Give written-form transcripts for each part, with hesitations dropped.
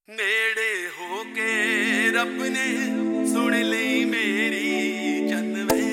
नेड़े होके रब ने सुन ली मेरी चन्नवे।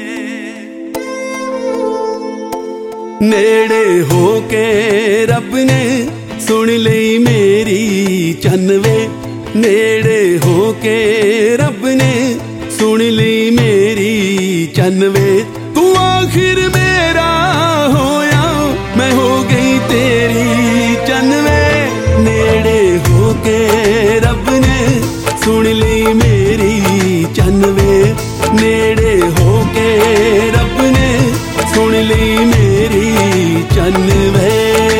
नेड़े होके रब ने सुन ली मेरी चन्नवे। नेड़े होके रब ने सुन ली मेरी चन्नवे। तू आखिर मेरा होया मैं हो गई तेरी चन्नवे। नेड़े होके रब ने सुन ली मेरी चन्नवे। नेड़े होके रब ने सुन ली मेरी चन्नवे।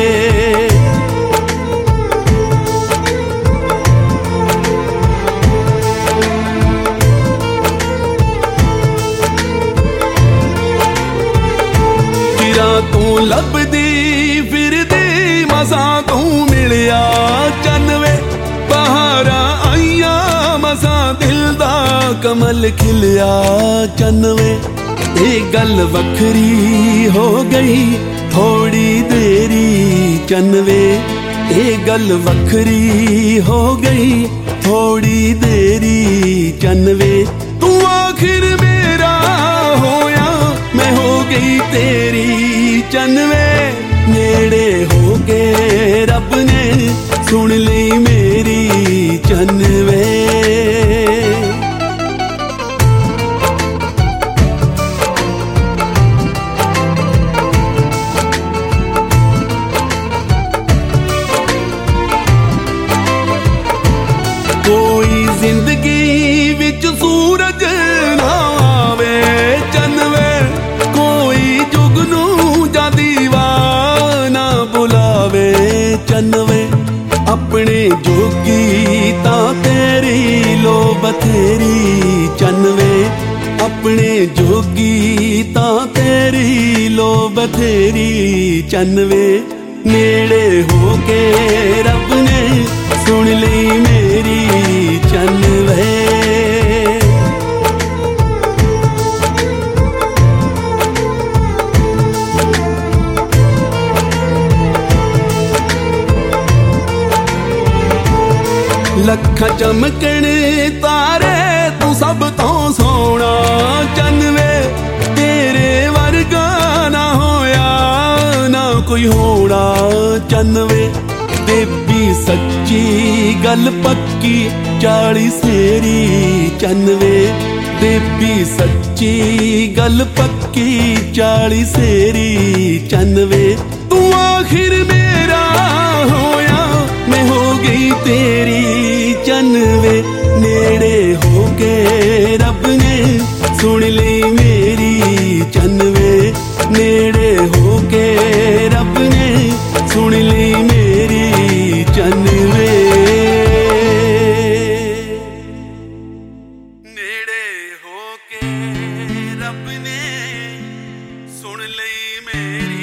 तू लभदी फिरदी मसा तू मिलिया चन्नवे। बहारा आईया मसा दिल दा कमल खिलिया चन्नवे। ये गल वखरी हो गई थोड़ी देरी चन्नवे। ये गल वखरी हो गई थोड़ी देरी चन्नवे। तू आखिर मेरा होया मैं हो गई तेरी चन्नवे। नेड़े होके रब ने सुन ली मेरी चन्नवे। कोई जिंदगी विच सूरज ना आवे चन्नवे। कोई जुगनू जा दीवाना बुलावे चन्नवे। अपने जोगी ता तेरी लो बथेरी चन्नवे। अपने जोगी ता तेरी लो बथेरी चन्नवे। नेड़े होके रब ने सुन ली मेरी चन्नवे। लख चमकण तारे तू सब तो सोना चन्नवे। तेरे वर्गा ना होया ना कोई होना चन्नवे। देवी सच्ची गल पक्की 40 सेरी चन्नवे। देवी सच्ची गल पक्की 40 सेरी चन्नवे। तू आखिर मेरा होया मैं हो गई तेरी चन्नवे। नेड़े होके रब ने सुन ली मेरी चन्नवे। नेड़े होके रब ने सुन ली मेरी चन्नवे। नेड़े होके रब ने सुन ली मेरी